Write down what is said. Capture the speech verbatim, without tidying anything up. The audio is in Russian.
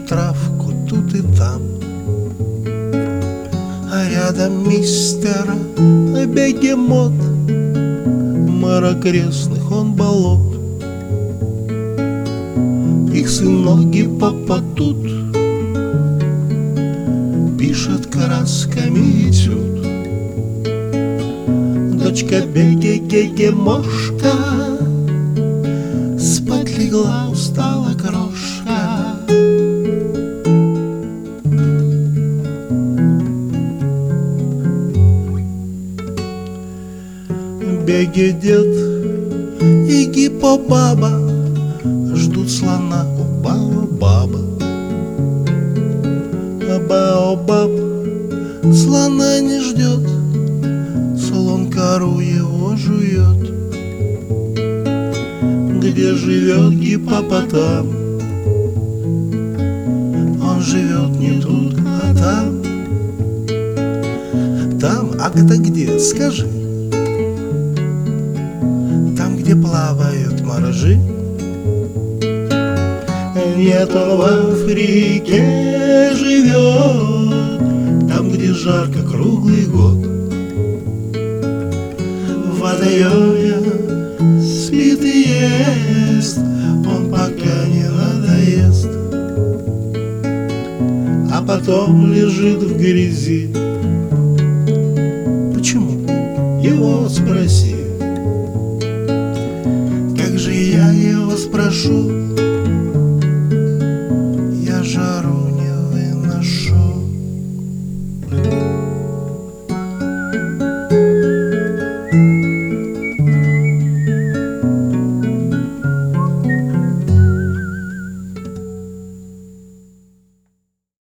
травку тут и там, а рядом мистер Бегемот, мэр окрестных он болот. Их сынок Гиппопа тут пишет красками этюд. Дочка Беге-Гегемошка спать легла, устала крошка. Беге-дед и Гиппо-баба ждут слона у Баобаба. А Баобаб слона не ждет, слон кору его жует. Где живет гиппопотам? Он живет не тут, а там. Там, а это где, скажи? Там, где плавают моржи? Нет, он в Африке живет, там, где жарко круглый год. В водоеме спит и ест он, пока не надоест, а потом лежит в грязи. Почему? Его спроси. Как же я его спрошу? Я жару не выношу.